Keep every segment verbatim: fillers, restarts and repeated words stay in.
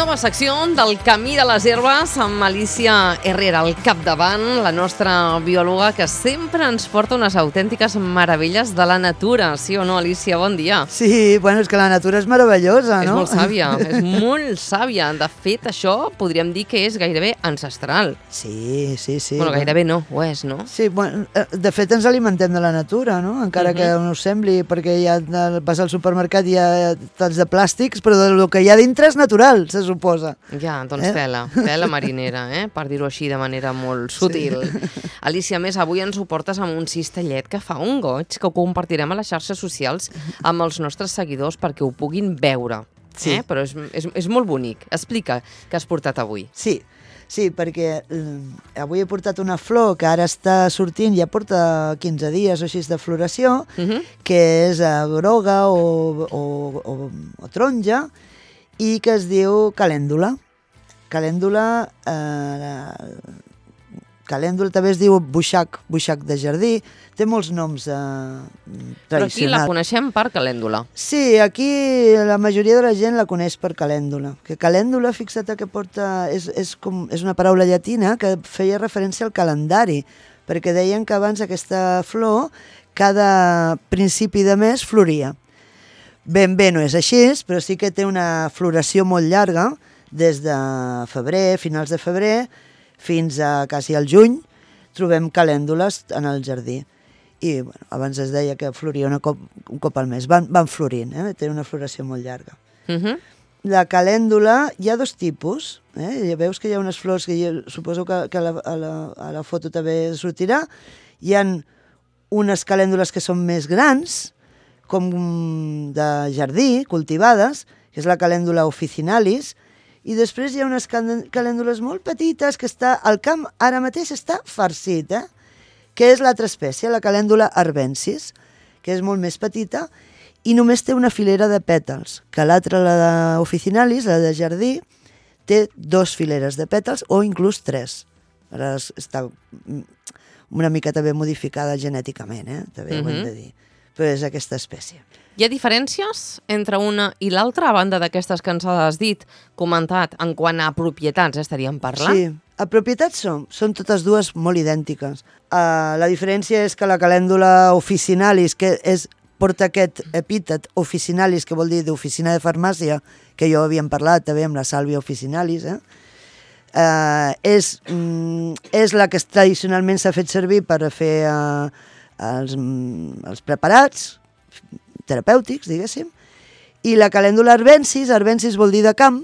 Nova secció del Camí de les Herbes amb Alícia Herrera al capdavant, la nostra biòloga que sempre ens porta unes autèntiques meravelles de la natura. Sí o no, Alícia? Bon dia. Sí, bueno, és que la natura és meravellosa, És no? molt sàvia, és molt sàvia. De fet, això podríem dir que és gairebé ancestral. Sí, sí, sí. Bueno, gairebé no, ho és, no? Sí, bueno, de fet ens alimentem de la natura, no? Encara uh -huh. que no us sembli, perquè ja vas al supermercat i hi ha tants de plàstics, però el que hi ha dintre és natural, se suposa. Ja, doncs Eh? tela, tela marinera, eh? Per dir-ho així de manera molt sutil. Sí. Alícia, a més, avui ens ho portes amb un cistellet que fa un goig que ho compartirem a les xarxes socials amb els nostres seguidors perquè ho puguin veure. Sí. Eh? Però és, és, és molt bonic. Explica què has portat avui. Sí, sí, perquè eh, avui he portat una flor que ara està sortint, ja porta quinze dies o així de floració, Uh -huh. que és eh, groga o, o, o, o taronja, i que es diu calèndula. Calèndula, eh, calèndula també es diu buixac, buixac de jardí, té molts noms eh, tradicionals. Però aquí la coneixem per calèndula. Sí, aquí la majoria de la gent la coneix per calèndula. Que calèndula, fixa't que porta, és, és, com, és una paraula llatina que feia referència al calendari, perquè deien que abans aquesta flor cada principi de mes floria. Ben bé no és així, però sí que té una floració molt llarga, des de febrer, finals de febrer, fins a quasi al juny, trobem calèndules en el jardí. I bueno, abans es deia que floria una cop, un cop al mes. Van, van florint, eh? Té una floració molt llarga. Uh -huh. La calèndula, hi ha dos tipus. Eh? Ja veus que hi ha unes flors que jo suposo que, que a, la, a, la, a la foto també sortirà. Hi han unes calèndules que són més grans, com de jardí, cultivades, que és la calèndula officinalis, i després hi ha unes calèndules molt petites que està, al camp ara mateix està farcit, eh? Que és l'altra espècie, la calèndula arbensis, que és molt més petita i només té una filera de pètals, que l'altra, la d'officinalis, la de jardí, té dos fileres de pètals o inclús tres. Ara està una mica també modificada genèticament, eh? També uh -huh. ho hem de dir. Però és aquesta espècie. Hi ha diferències entre una i l'altra, a banda d'aquestes que ens has dit, comentat, en quant a propietats estaríem parlant? Sí, a propietats són, són totes dues molt idèntiques. Uh, la diferència és que la calèndula officinalis, que és, porta aquest epítet officinalis, que vol dir d'oficina de farmàcia, que jo havíem parlat també amb la sàlvia officinalis, eh? uh, és, mm, és la que tradicionalment s'ha fet servir per fer uh, els, els preparats terapèutics, diguéssim, i la calèndula arbensis, arbensis vol dir de camp,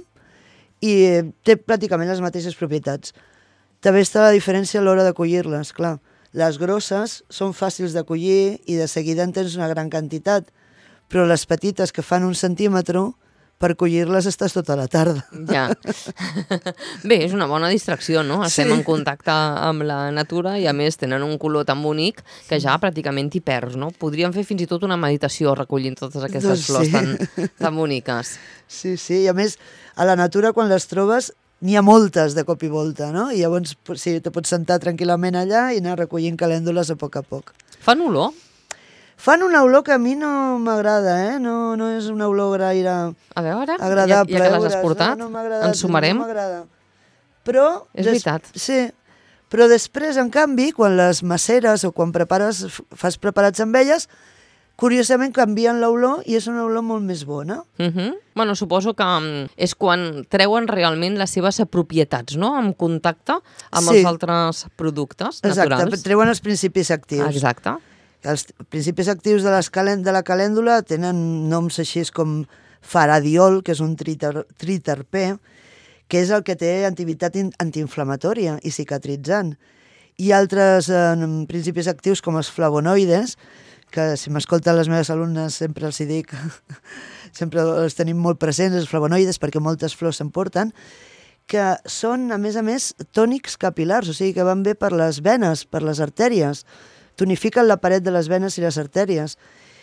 i té pràcticament les mateixes propietats. També està la diferència a l'hora de collir-les, clar. Les grosses són fàcils de collir i de seguida en tens una gran quantitat, però les petites que fan un centímetre, per collir-les estàs tota la tarda. Ja. Bé, és una bona distracció, no? Estem Sí. en contacte amb la natura i, a més, tenen un color tan bonic que ja pràcticament t'hi perds, no? Podríem fer fins i tot una meditació recollint totes aquestes Doncs flors sí. tan, tan boniques. Sí, sí, i a més, a la natura, quan les trobes, n'hi ha moltes de cop i volta, no? I llavors, sí, te pots sentar tranquil·lament allà i anar recollint calèndules a poc a poc. Fan olor? Fan una olor que a mi no m'agrada, eh? No, no és una olor gaire A veure, agradable. ja, ja que les has portat, no, no m'agrada, ens sumarem. No m'agrada. Però... És veritat. Sí, però després, en canvi, quan les maceres o quan prepares, fas preparats amb elles, curiosament canvien l'olor i és una olor molt més bona. Uh -huh. Bueno, suposo que um, és quan treuen realment les seves propietats, no?, en contacte amb Sí. els altres productes naturals. Exacte, treuen els principis actius. Exacte. Els principis actius de, les calen de la calèndula tenen noms així com faradiol, que és un triter triterpè, que és el que té activitat antiinflamatòria i cicatritzant. I altres eh, principis actius com els flavonoides, que si m'escolten les meves alumnes sempre els hi dic, sempre els tenim molt presents, els flavonoides, perquè moltes flors se'n porten, que són, a més a més, tònics capilars, o sigui que van bé per les venes, per les artèries, tonifiquen la paret de les venes i les artèries,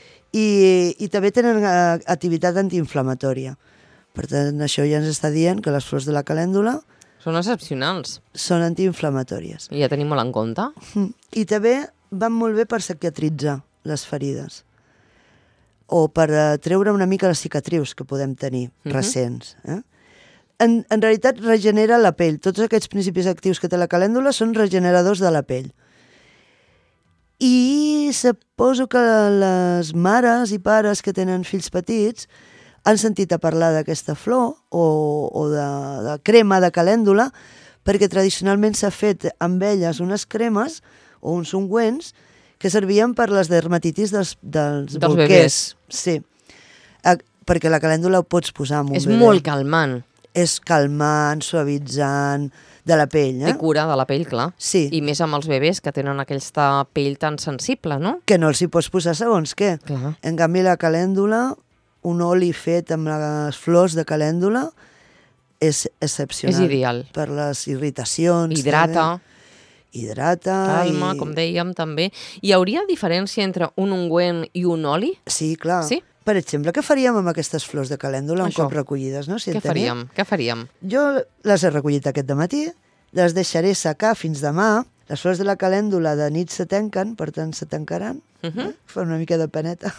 i, i també tenen uh, activitat antiinflamatòria. Per tant, això ja ens està dient que les flors de la calèndula Són excepcionals. són antiinflamatòries. I ja tenim molt en compte. I també van molt bé per cicatritzar les ferides, o per uh, treure una mica les cicatrius que podem tenir, uh-huh. recents. Eh? en, en realitat regenera la pell. Tots aquests principis actius que té la calèndula són regeneradors de la pell. I suposo que les mares i pares que tenen fills petits han sentit a parlar d'aquesta flor o, o de, de crema de calèndula, perquè tradicionalment s'ha fet amb elles unes cremes o uns ungüents que servien per les dermatitis dels, dels, dels bolquers. bebès. Sí, a, perquè la calèndula ho pots posar amb un És bebè. molt calmant. És calmant, suavitzant, de la pell, eh? Té cura de la pell, clar. Sí. I més amb els bebès que tenen aquesta pell tan sensible, no? Que no els hi pots posar segons què. Clar. En canvi, la calèndula, un oli fet amb les flors de calèndula, és excepcional. És ideal. Per les irritacions. Hidrata. També. Hidrata. Calma, i... com dèiem, també. Hi hauria diferència entre un ungüent i un oli? Sí, clar. Sí? Per exemple, què faríem amb aquestes flors de calèndula un Això. cop recollides? No? Si Què en tenim? faríem? Què faríem? Jo les he recollit aquest dematí, les deixaré secar fins demà. Les flors de la calèndula de nit se tanquen, per tant se tancaran. Uh -huh. eh? Fa una mica de peneta.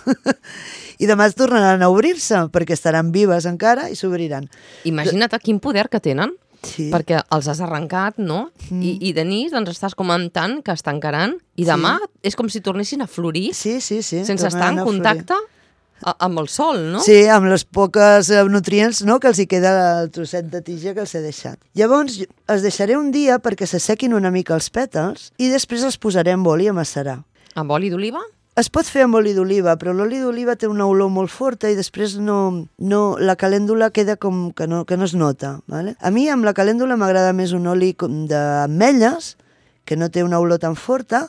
I demà es tornaran a obrir-se, perquè estaran vives encara i s'obriran. Imagina't quin poder que tenen, Sí. perquè els has arrencat, no? Mm. I, I de nit doncs estàs comentant que es tancaran i demà és com si tornessin a florir Sí, sí, sí. sense estar tornaran en a florir. contacte a, amb el sol, no? Sí, amb les poques eh, nutrients, no?, que els hi queda el trosset de tija que els he deixat. Llavors, jo- els deixaré un dia perquè s'assequin una mica els pètals i després els posaré amb oli a macerar. Amb oli d'oliva? Es pot fer amb oli d'oliva, però l'oli d'oliva té una olor molt forta i després no, no, la calèndula queda com que no, que no es nota. Vale? A mi amb la calèndula m'agrada més un oli com d'ametlles, que no té una olor tan forta,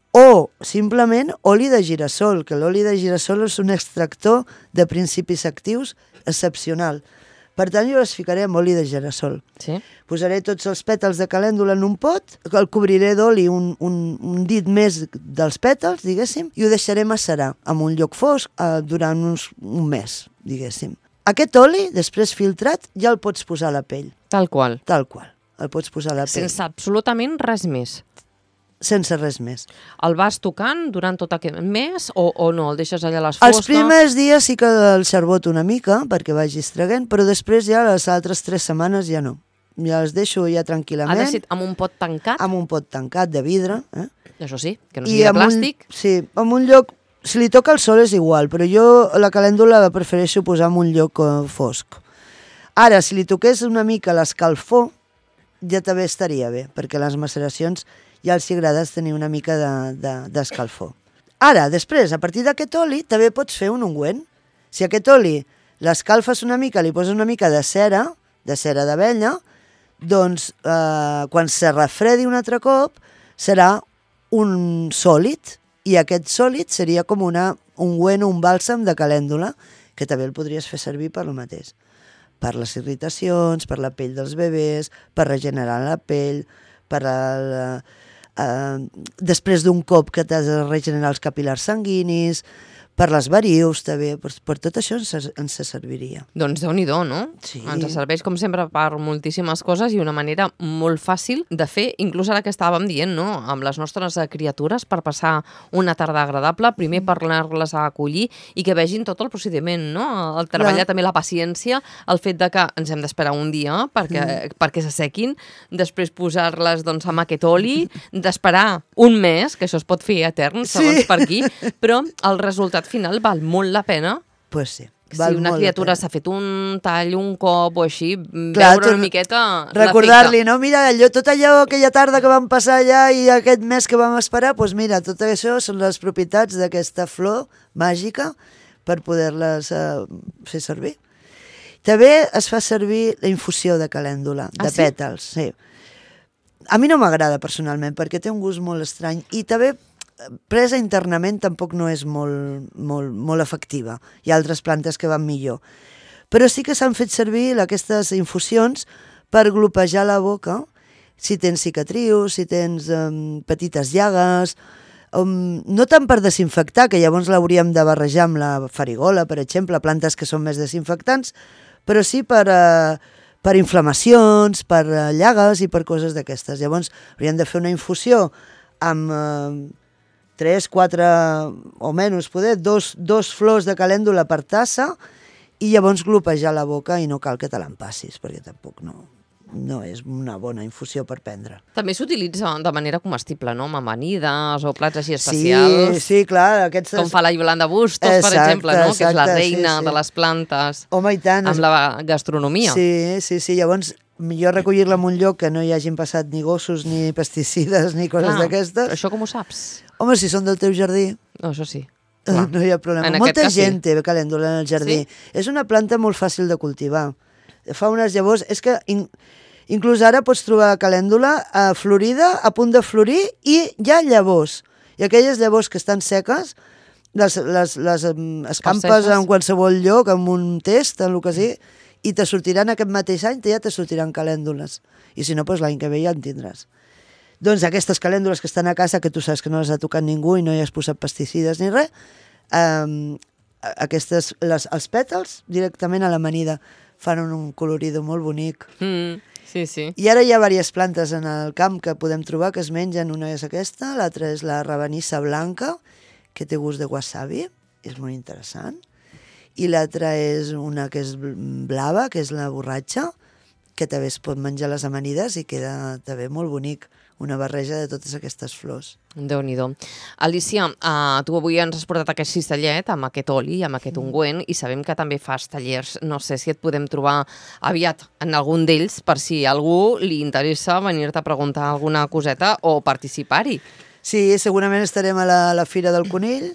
o simplement oli de girassol, que l'oli de girassol és un extractor de principis actius excepcional. Per tant, jo les ficaré amb oli de girassol. Sí. Posaré tots els pètals de calèndula en un pot, el cobriré d'oli un, un, un dit més dels pètals, diguéssim, i ho deixaré macerar en un lloc fosc eh, durant uns, un mes, diguéssim. Aquest oli, després filtrat, ja el pots posar a la pell, Tal qual. tal qual. El pots posar a la pell, Sense absolutament res més. sense res més. El vas tocant durant tot aquest mes o, o no? El deixes allà a les fosques? Els primers dies sí que el xarboto una mica, perquè vagi estreguent, però després ja les altres tres setmanes ja no. Ja els deixo ja Ha tranquil·lament, de ser amb un pot tancat? amb un pot tancat de vidre, eh? Això sí, que no sigui de amb plàstic. Un, sí, en un lloc... Si li toca el sol és igual, però jo la calèndula la prefereixo posar en un lloc eh, fosc. Ara, si li toqués una mica l'escalfor, ja també estaria bé, perquè les maceracions ja els agrada tenir una mica d'escalfor. De, de, Ara, després, a partir d'aquest oli, també pots fer un ungüent. Si aquest oli l'escalfes una mica, li poses una mica de cera, de cera d'abella, doncs eh, quan se refredi un altre cop serà un sòlid, i aquest sòlid seria com una ungüent o un bàlsam de calèndula, que també el podries fer servir per lo mateix. Per les irritacions, per la pell dels bebès, per regenerar la pell, per el, eh, després d'un cop que t'has de regenerar els capil·lars sanguinis, per les varius també, per, per tot això ens, ens serviria. Doncs Déu-n'hi-do, no? Sí. Ens serveix, com sempre, per moltíssimes coses i una manera molt fàcil de fer, inclús ara que estàvem dient, no?, amb les nostres eh, criatures, per passar una tarda agradable, primer per anar-les a acollir i que vegin tot el procediment, no? El treballar Clar. també la paciència, el fet de que ens hem d'esperar un dia perquè, mm. perquè s'assequin, després posar-les doncs, amb aquest oli, d'esperar un mes, que això es pot fer etern, segons Sí. per aquí, però el resultat final val molt la pena. Pues sí. Si val una molt la criatura pena. s'ha fet un tall un cop o així, Clar, veure tu- una miqueta Recordar-li, no? Mira, allò, tot allò, aquella tarda que vam passar allà i aquest mes que vam esperar, doncs mira, tot això són les propietats d'aquesta flor màgica per poder-les eh, fer servir. També es fa servir la infusió de calèndula, Ah, de sí? pètals, sí. A mi no m'agrada personalment perquè té un gust molt estrany i també presa internament tampoc no és molt, molt, molt efectiva. Hi ha altres plantes que van millor. Però sí que s'han fet servir aquestes infusions per glopejar la boca si tens cicatrius, si tens um, petites llagues, um, no tant per desinfectar, que llavors l'hauríem de barrejar amb la farigola, per exemple, plantes que són més desinfectants, però sí per, uh, per inflamacions, per uh, llagues i per coses d'aquestes. Llavors hauríem de fer una infusió amb uh, tres, quatre o menys, poder, dos, dos flors de calèndula per tassa i llavors glopejar la boca i no cal que te l'empassis, perquè tampoc no, no és una bona infusió per prendre. També s'utilitza de manera comestible, no? Amb amanides o plats així especials. Sí, sí, clar. Aquests... Com fa la Iolanda Bustos, exacte, per exemple, no? Exacte, que és la reina sí, sí. de les plantes. Home, i tant. Amb la gastronomia. Sí, sí, sí. Llavors, millor recollir-la en un lloc que no hi hagin passat ni gossos, ni pesticides, ni coses d'aquestes. Això com ho saps? Home, si són del teu jardí... No, això sí. Clar. No hi ha problema. En Molta cas, gent sí. té calèndula en el jardí. Sí? És una planta molt fàcil de cultivar. Fa unes llavors... És que in, inclús ara pots trobar calèndula a florida, a punt de florir, i hi ha llavors. I aquelles llavors que estan seques, les, les, les escampes en qualsevol lloc, amb un test, en el que sigui, i te sortiran aquest mateix any, ja te sortiran calèndules. I si no, doncs l'any que ve ja en tindràs. Doncs aquestes calèndules que estan a casa, que tu saps que no les ha tocat ningú i no hi has posat pesticides ni res, eh, aquestes, les, els pètals directament a l'amanida fan un, un colorido molt bonic. Mm, sí, sí. I ara hi ha diverses plantes en el camp que podem trobar que es mengen. Una és aquesta, l'altra és la rabanissa blanca, que té gust de wasabi, és molt interessant. I l'altra és una que és blava, que és la borratxa, que també es pot menjar les amanides i queda també molt bonic. Una barreja de totes aquestes flors. Déu-n'hi-do. Alicia, uh, tu avui ens has portat aquest cistellet amb aquest oli, amb aquest ungüent, i sabem que també fas tallers. No sé si et podem trobar aviat en algun d'ells per si a algú li interessa venir-te a preguntar alguna coseta o participar-hi. Sí, segurament estarem a la, a la Fira del Conill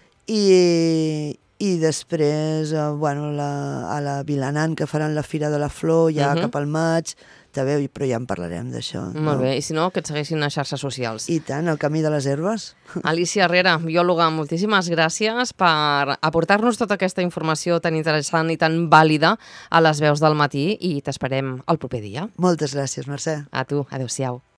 i, i després eh, bueno, la, a la Vilanant, que faran la Fira de la Flor, ja uh-huh. cap al maig, també, però ja en parlarem d'això. Molt no? bé, i si no, que et segueixin a xarxes socials. I tant, el camí de les herbes. Alicia Herrera, biòloga, moltíssimes gràcies per aportar-nos tota aquesta informació tan interessant i tan vàlida a les veus del matí i t'esperem el proper dia. Moltes gràcies, Mercè. A tu, adeu-siau.